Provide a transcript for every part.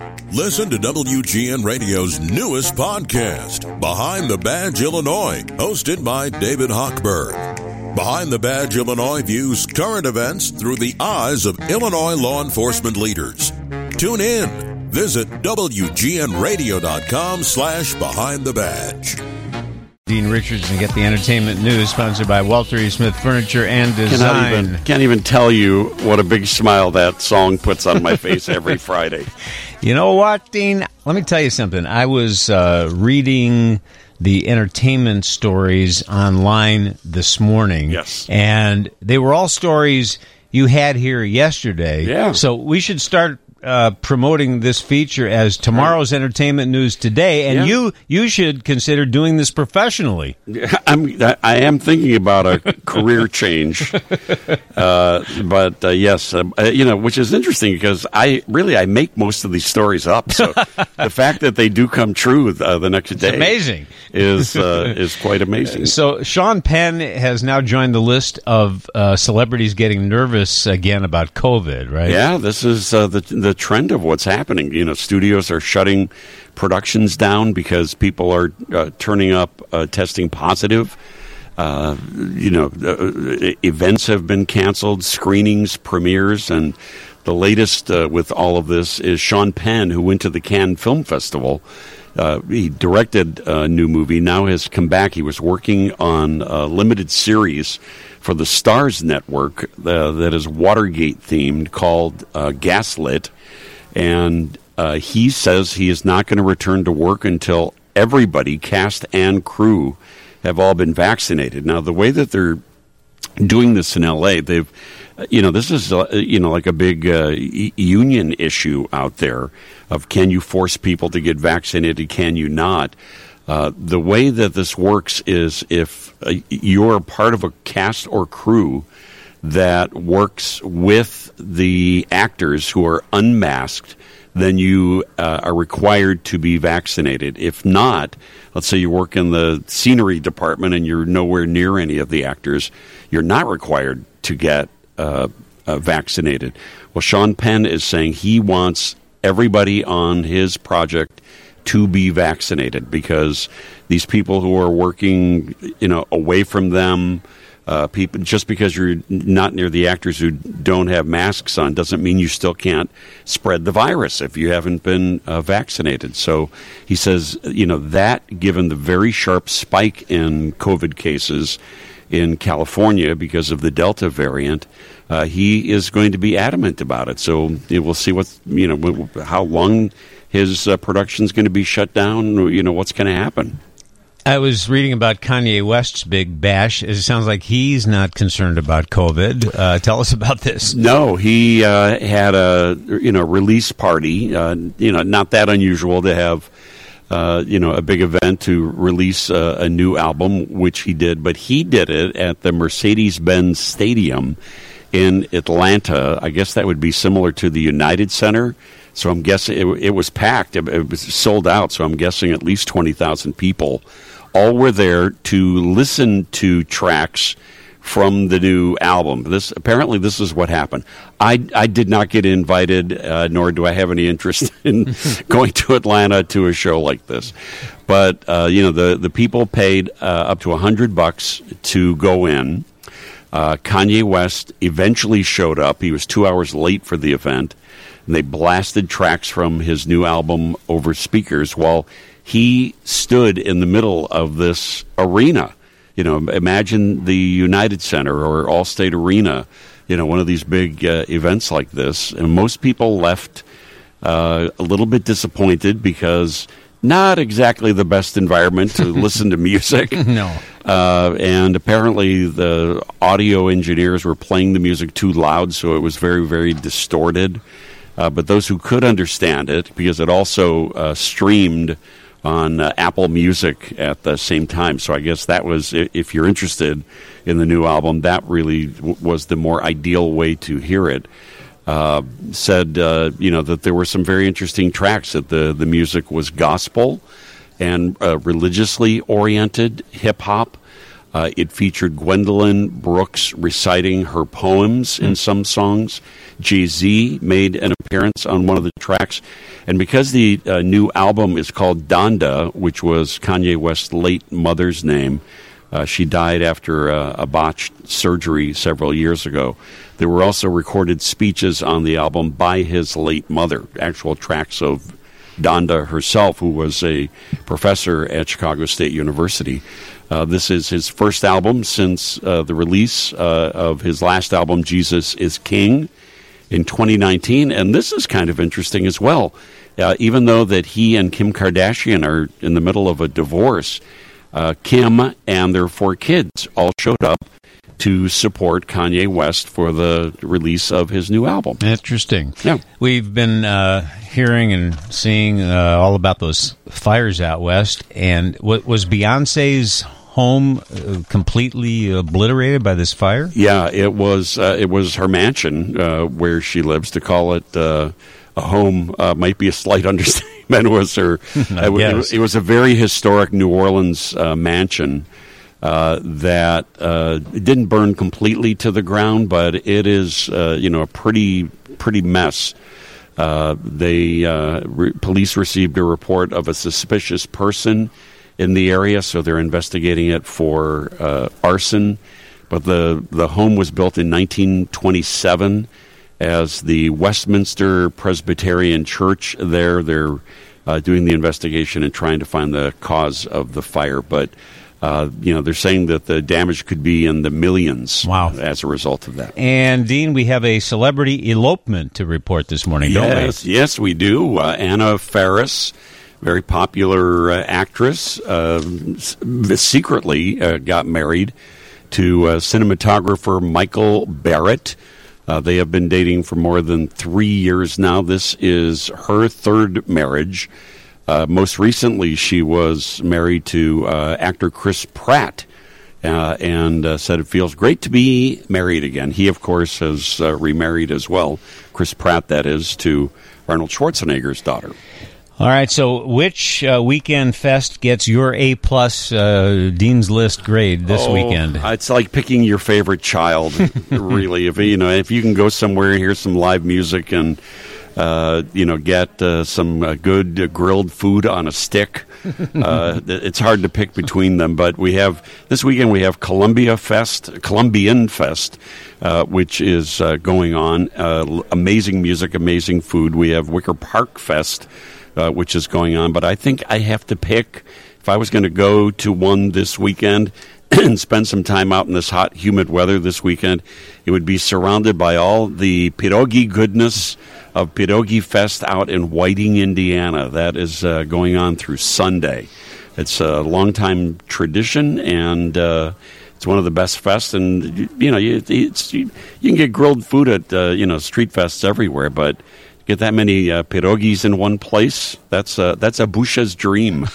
Listen to WGN Radio's newest podcast, Behind the Badge Illinois, hosted by David Hochberg. Behind the Badge Illinois views current events through the eyes of Illinois law enforcement leaders. Tune in. Visit WGNRadio.com/Behind the Badge. Dean Richardson, get the entertainment news, sponsored by Walter E. Smith Furniture and Design. Can't even tell you what a big smile that song puts on my face every Friday. You know what, Dean? Let me tell you something. I was reading the entertainment stories online this morning. Yes. And they were all stories you had here yesterday. Yeah. So we should start promoting this feature as tomorrow's entertainment news today, and you should consider doing this professionally. I am thinking about a career change, but yes, which is interesting because I make most of these stories up. So the fact that they do come true the next day, it's amazing, is quite amazing. So Sean Penn has now joined the list of celebrities getting nervous again about COVID. Right? Yeah, this is the trend of what's happening. Studios are shutting productions down because people are turning up testing positive. Events have been canceled, screenings, premieres, and the latest with all of this is Sean Penn, who went to the Cannes Film Festival. He directed a new movie, now has come back. He was working on a limited series for the Starz network that is Watergate-themed called Gaslit. And he says he is not going to return to work until everybody, cast and crew, have all been vaccinated. Now, the way that they're doing this in L.A., they've, this is, like a big union issue out there of can you force people to get vaccinated, can you not? The way that this works is if you're part of a cast or crew that works with the actors who are unmasked, then you are required to be vaccinated. If not, let's say you work in the scenery department and you're nowhere near any of the actors, you're not required to get vaccinated. Well, Sean Penn is saying he wants everybody on his project to be vaccinated because these people who are working, away from them, people, just because you're not near the actors who don't have masks on doesn't mean you still can't spread the virus if you haven't been vaccinated. So he says, that given the very sharp spike in COVID cases in California because of the Delta variant, he is going to be adamant about it. So we'll see how long his production is going to be shut down, what's going to happen. I was reading about Kanye West's big bash. It sounds like he's not concerned about COVID. Tell us about this. No, he had a release party. Not that unusual to have a big event to release a new album, which he did. But he did it at the Mercedes-Benz Stadium in Atlanta. I guess that would be similar to the United Center. So I'm guessing it was packed. It was sold out. So I'm guessing at least 20,000 people all were there to listen to tracks from the new album. This is what happened. I did not get invited, nor do I have any interest in going to Atlanta to a show like this. But the people paid up to $100 to go in. Kanye West eventually showed up. He was 2 hours late for the event. And they blasted tracks from his new album over speakers while he stood in the middle of this arena. Imagine the United Center or Allstate Arena, one of these big events like this. And most people left a little bit disappointed because not exactly the best environment to listen to music. No. And apparently the audio engineers were playing the music too loud, so it was very, very distorted. But those who could understand it, because it also streamed on Apple Music at the same time. So I guess that was, if you're interested in the new album, that really was the more ideal way to hear it. Said, that there were some very interesting tracks, that the music was gospel and religiously oriented hip-hop. It featured Gwendolyn Brooks reciting her poems in some songs. Jay-Z made an appearance on one of the tracks. And because the new album is called Donda, which was Kanye West's late mother's name, she died after a botched surgery several years ago. There were also recorded speeches on the album by his late mother, actual tracks of Donda herself, who was a professor at Chicago State University. This is his first album since the release of his last album, Jesus is King, in 2019. And this is kind of interesting as well. Even though that he and Kim Kardashian are in the middle of a divorce, Kim and their 4 kids all showed up to support Kanye West for the release of his new album. Interesting. Yeah. We've been hearing and seeing all about those fires out west. And was Beyonce's home completely obliterated by this fire? Yeah, it was her mansion where she lives. To call it a home might be a slight understatement. It was her. It was a very historic New Orleans mansion. That it didn't burn completely to the ground, but it is a pretty mess. Police received a report of a suspicious person in the area, so they're investigating it for arson. But the home was built in 1927 as the Westminster Presbyterian Church. They're doing the investigation and trying to find the cause of the fire, but. They're saying that the damage could be in the millions. Wow. As a result of that. And, Dean, we have a celebrity elopement to report this morning, don't we? Yes, we do. Anna Faris, very popular actress, secretly got married to cinematographer Michael Barrett. They have been dating for more than 3 years now. This is her third marriage. Most recently, she was married to actor Chris Pratt and said it feels great to be married again. He, of course, has remarried as well. Chris Pratt, that is, to Arnold Schwarzenegger's daughter. All right, so which Weekend Fest gets your A-plus Dean's List grade this weekend? It's like picking your favorite child, really. If you can go somewhere and hear some live music and get some good grilled food on a stick. It's hard to pick between them, but this weekend we have Columbian Fest, which is going on. Amazing music, amazing food. We have Wicker Park Fest, which is going on, but I think I have to pick, if I was going to go to one this weekend and spend some time out in this hot, humid weather this weekend, it would be surrounded by all the pierogi goodness of Pierogi Fest out in Whiting, Indiana. That is going on through Sunday. It's a long-time tradition, and it's one of the best fests. And you can get grilled food at street fests everywhere, but get that many pierogis in one place, that's a Busha's dream.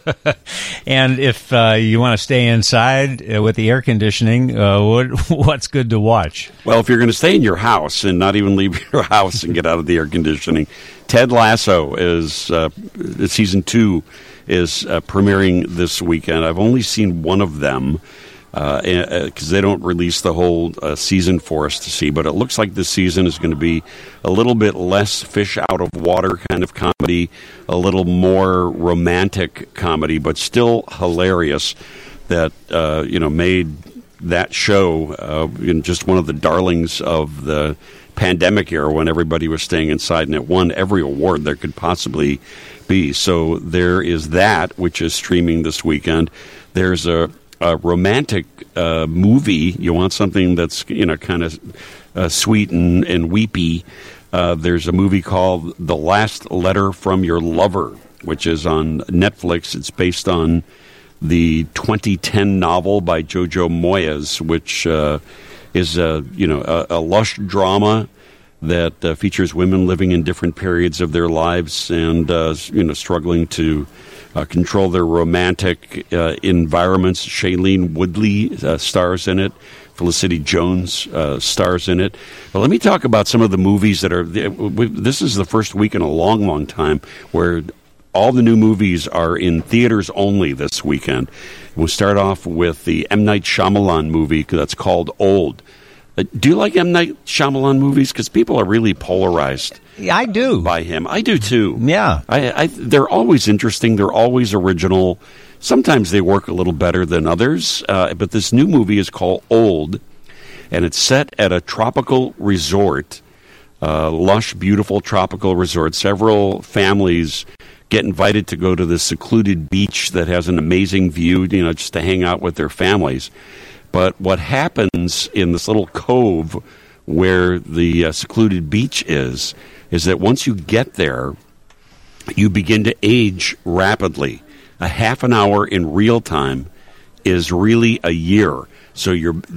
And if you want to stay inside with the air conditioning, what's good to watch? Well, if you're going to stay in your house and not even leave your house and get out of the air conditioning, Ted Lasso is season 2 is premiering this weekend. I've only seen one of them, because they don't release the whole season for us to see. But it looks like this season is going to be a little bit less fish out of water kind of comedy, a little more romantic comedy, but still hilarious. That made that show just one of the darlings of the pandemic era when everybody was staying inside, and it won every award there could possibly be. So there is that, which is streaming this weekend. There's a romantic movie. You want something that's kind of sweet and weepy. There's a movie called The Last Letter from Your Lover, which is on Netflix. It's based on the 2010 novel by Jojo Moyes, which is a lush drama that features women living in different periods of their lives and struggling to control their romantic environments. Shailene Woodley stars in it. Felicity Jones stars in it. But let me talk about some of the movies that are... This is the first week in a long, long time where all the new movies are in theaters only this weekend. We'll start off with the M. Night Shyamalan movie that's called Old. Do you like M. Night Shyamalan movies? Because people are really polarized. Yeah, I do. By him. I do, too. Yeah. They're always interesting. They're always original. Sometimes they work a little better than others. But this new movie is called Old, and it's set at a tropical resort, lush, beautiful tropical resort. Several families get invited to go to this secluded beach that has an amazing view, just to hang out with their families. But what happens in this little cove where the secluded beach is that once you get there, you begin to age rapidly. A half an hour in real time is really a year. So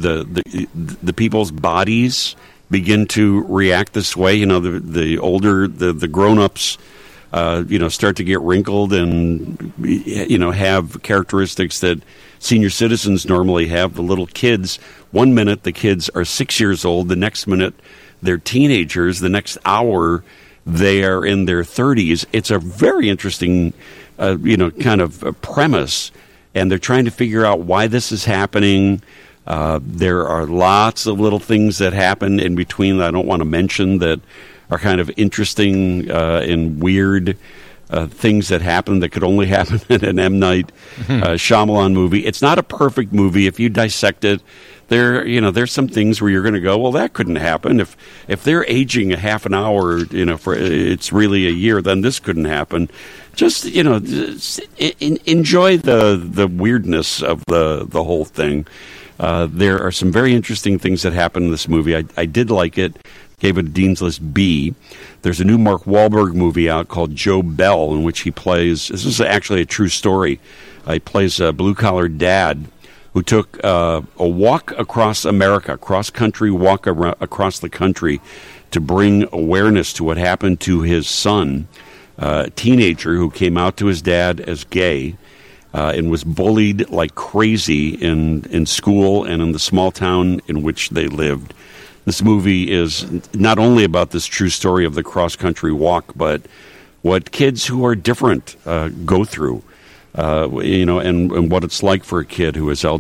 the people's bodies begin to react this way. The older, the grown-ups, start to get wrinkled and, have characteristics that senior citizens normally have. The little kids, 1 minute the kids are 6 years old, the next minute they're teenagers, the next hour they are in their 30s. It's a very interesting, kind of premise, and they're trying to figure out why this is happening. There are lots of little things that happen in between that I don't want to mention that are kind of interesting and weird things that happen that could only happen in an M. Night Shyamalan movie. It's not a perfect movie. If you dissect it, there's some things where you're going to go, well, that couldn't happen. If they're aging a half an hour, for it's really a year, then this couldn't happen. Just enjoy the weirdness of the whole thing. There are some very interesting things that happen in this movie. I did like it. Gave it a Dean's List B. There's a new Mark Wahlberg movie out called Joe Bell, in which he plays, this is actually a true story, he plays a blue-collar dad who took a walk across America, cross-country walk across the country to bring awareness to what happened to his son, a teenager who came out to his dad as gay and was bullied like crazy in school and in the small town in which they lived. This movie is not only about this true story of the cross-country walk, but what kids who are different go through, and what it's like for a kid who is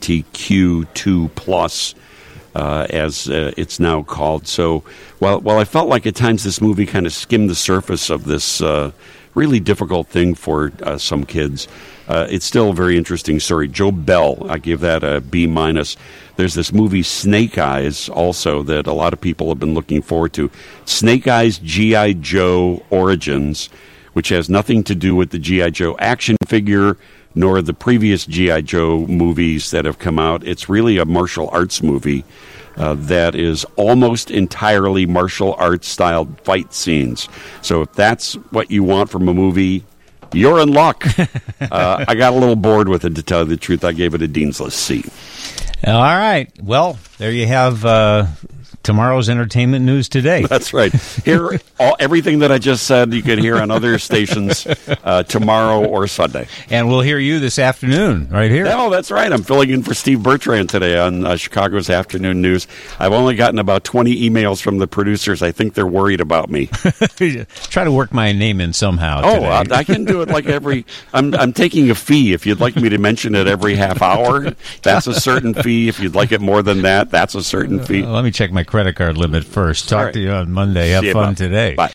LGBTQ2+, as it's now called. So while I felt like at times this movie kind of skimmed the surface of this really difficult thing for some kids, it's still a very interesting story. Joe Bell, I give that a B-. There's this movie Snake Eyes also that a lot of people have been looking forward to. Snake Eyes G.I. Joe Origins, which has nothing to do with the G.I. Joe action figure nor the previous G.I. Joe movies that have come out. It's really a martial arts movie that is almost entirely martial arts styled fight scenes. So if that's what you want from a movie, you're in luck. I got a little bored with it, to tell you the truth. I gave it a Dean's List C. All right. Well, there you have tomorrow's entertainment news today. That's right. Here, everything that I just said, you can hear on other stations tomorrow or Sunday. And we'll hear you this afternoon, right here. No, that's right. I'm filling in for Steve Bertrand today on Chicago's Afternoon News. I've only gotten about 20 emails from the producers. I think they're worried about me. Try to work my name in somehow. Oh, I can do it like every... I'm taking a fee. If you'd like me to mention it every half hour, that's a certain fee. If you'd like it more than that, that's a certain fee. Let me check my credit card limit first. Talk to you on Monday. Have fun today. Bye.